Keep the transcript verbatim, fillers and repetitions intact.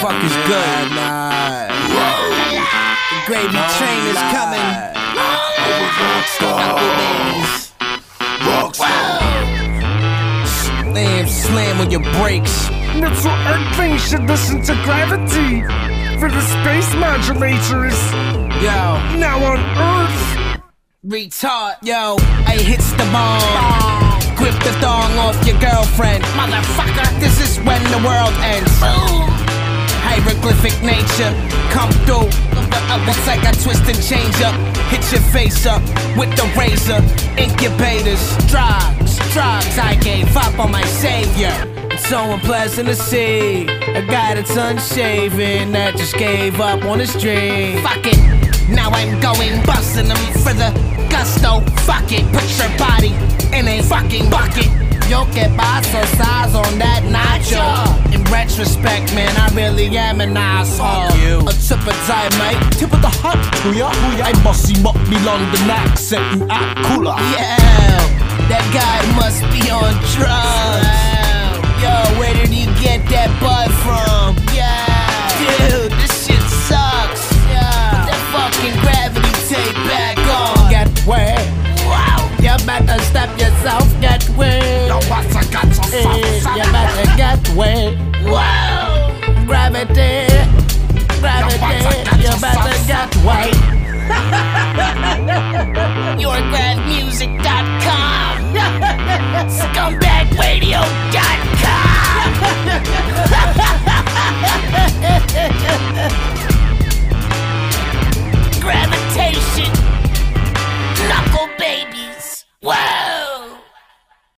fuck is good? The gravy train is coming. Slam, slam on your brakes. Not so Earthlings should listen to Gravity for the space modulators. Yo, Now on Earth, retard, yo, I hits the bomb. Grip the thong off your girlfriend, motherfucker. This is when the world ends. Boom. Hieroglyphic nature, come through. It's like I twist and change up. Hit your face up with the razor. Incubators, drugs, drugs. I gave up on my savior. It's so unpleasant to see a guy that's unshaven that just gave up on his dream. Fuck it, now I'm going busting them for the gusto. Fuck it, put your body in a fucking bucket. Yo que paso size on that nacho. In retrospect, man, I really am an asshole. A tip of time, mate. Tip of the hat to ya. I bossy up me London accent and act cooler. Yeah, that guy must be on drugs. Yo, where did he get that butt from? Yeah, dude, this shit sucks. Yeah, put that fucking gravity tape back on. Get wet. Wow, you better step yourself. Get wet. You better get wet. Wow, gravity, gravity. You better get wet. your grav music dot com